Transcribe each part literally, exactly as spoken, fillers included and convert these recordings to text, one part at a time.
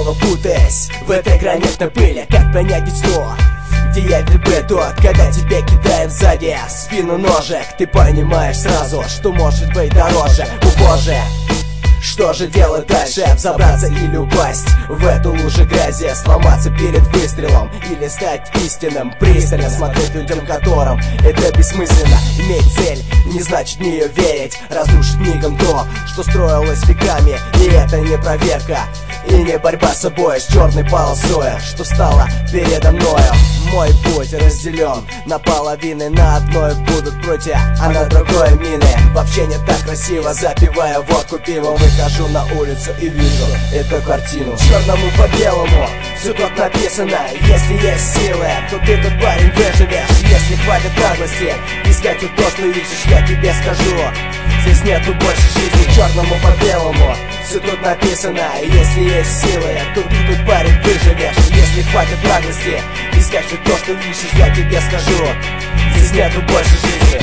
снова путаясь в этой гранитной пыли. Как понять весну, где я бы тот, когда тебе кидают сзади в спину ножик? Ты понимаешь сразу, что может быть дороже. О боже, что же делать дальше? Взобраться или упасть в эту лужу грязи? Сломаться перед выстрелом или стать истинным? Пристально смотреть людям, которым это бессмысленно. Иметь цель не значит в нее верить. Разрушить мигом то, что строилось веками. И это не проверка и не борьба с собой, с черной полосой, что стало передо мною. Мой путь разделен на половины, на одной будут прутья, а на другой мины. Вообще не так красиво, запивая водку пивом, выхожу на улицу и вижу эту картину. Черному по белому все тут написано. Если есть силы, то ты тут, парень, выживешь. Если хватит наглости искать вот то, что ищешь, я тебе скажу, здесь нету больше жизни. Черному по белому все тут написано. Если есть силы, то ты тут, парень, выживешь. Если хватит наглости искать вот то, что ищешь, я тебе скажу, здесь нету больше жизни.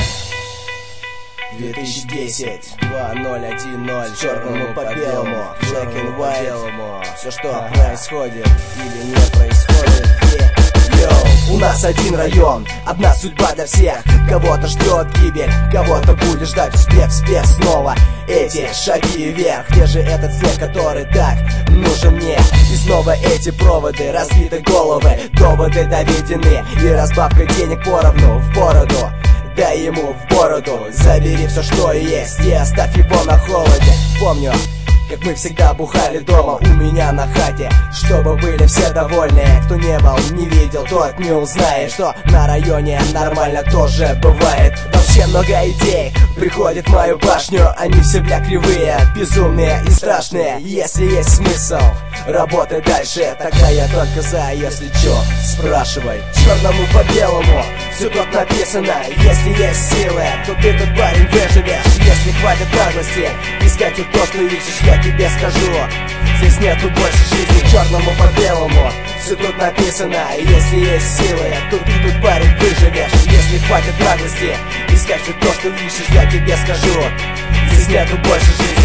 две тысячи десять, два ноль один ноль, черному по белому, black and white, все, что происходит или не происходит, yeah. Йоу, у нас один район, одна судьба для всех. Кого-то ждет гибель, кого-то будет ждать успех, успех снова. Эти шаги вверх, где же этот снег, который так нужен мне? И снова эти проводы, разбиты головы, доводы доведены, и разбавка денег поровну в бороду. Дай ему в бороду, забери все, что есть, и оставь его на холоде. Помню, как мы всегда бухали дома у меня на хате, чтобы были все довольны. Кто не был, не видел, тот не узнает, что на районе нормально тоже бывает. Вообще много идей приходит в мою башню, они все бля кривые, безумные и страшные. Если есть смысл работать дальше, тогда я только за, если чё, спрашивай. Черному по белому все тут написано. Если есть силы, то ты тут, парень, выживешь. Если хватит наглости искать вот то, что ищешь, я тебе скажу, здесь нету больше жизни. Черному по белому все тут написано. Если есть силы, то ты тут, парень, выживешь. Если хватит наглости искать вот то, что ищешь, я тебе скажу, здесь нету больше жизни.